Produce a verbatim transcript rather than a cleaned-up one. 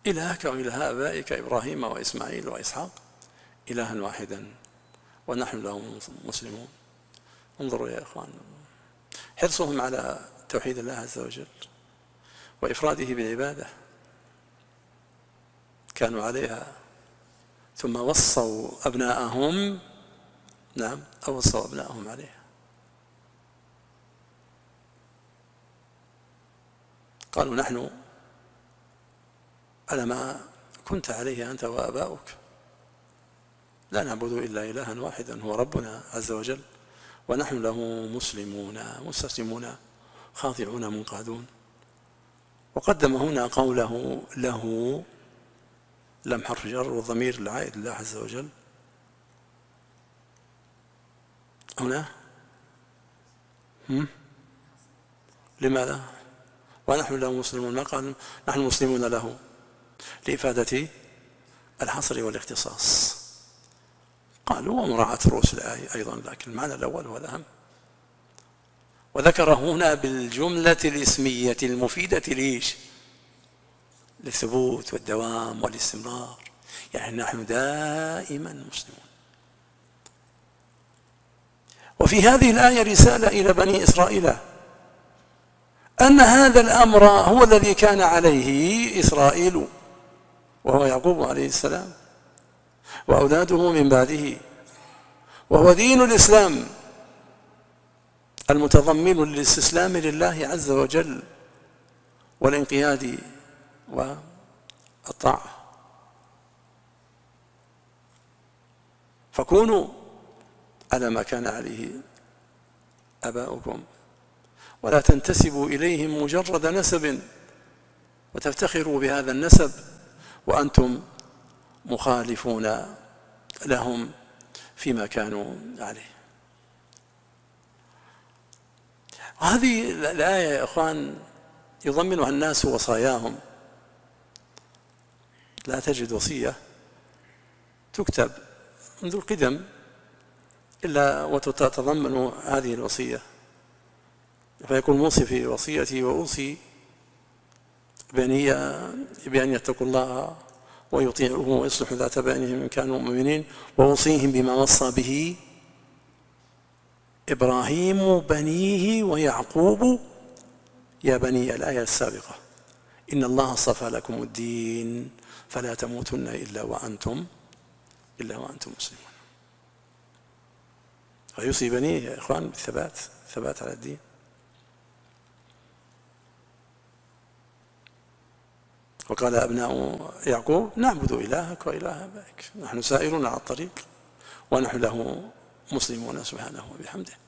إلهك وإله آبائك إبراهيم وإسماعيل وإسحاق إلها واحدا ونحن له مسلمون. انظروا يا إخوان حرصهم على توحيد الله عز وجل وإفراده بالعبادة، كانوا عليها، ثم وصوا أبناءهم، نعم أو وصوا أبناءهم عليها. قالوا نحن على ما كنت عليه أنت وآباؤك، لا نعبد إلا إلها واحدا هو ربنا عز وجل ونحن له مسلمون مستسلمون خاضعون منقادون. وقدم هنا قوله له لم حرف جر والضمير العائد لله عز وجل هنا هم؟ لماذا؟ ونحن له مسلمون، ما قال نحن مسلمون له لإفادة الحصر والاختصاص. قالوا ومراعاة رؤوس الآية أيضا، لكن المعنى الأول هو الأهم. وذكر هنا بالجملة الاسمية المفيدة ليش؟ للثبوت والدوام والاستمرار، يعني نحن دائما مسلمون. وفي هذه الآية رسالة إلى بني إسرائيل أن هذا الأمر هو الذي كان عليه إسرائيل وهو يعقوب عليه السلام وأولاده من بعده، وهو دين الإسلام المتضمن للاستسلام لله عز وجل والانقياد والطاعة. فكونوا على ما كان عليه آباؤكم ولا تنتسبوا إليهم مجرد نسب وتفتخروا بهذا النسب وأنتم مخالفون لهم فيما كانوا عليه. وهذه الآية يا إخوان يضمنها الناس وصاياهم. لا تجد وصية تكتب منذ القدم إلا وتتضمن هذه الوصية، فيقول موصي في وصيتي وأوصي بني بأن يتقوا الله ويطيعوه ويصلحوا ذات بينهم إن كانوا مؤمنين، وأوصيهم بما وصى به إبراهيم بنيه ويعقوب يا بني، الآية السابقة، إن الله اصطفى لكم الدين فلا تموتن إلا وأنتم إلا وأنتم مسلمون. ويوصي بنيه يا إخوان بالثبات، الثبات على الدين. وقال أبناء يعقوب نعبد إلهك وإله آبائك، نحن سائرون على الطريق ونحن له مسلمون سبحانه وبحمده.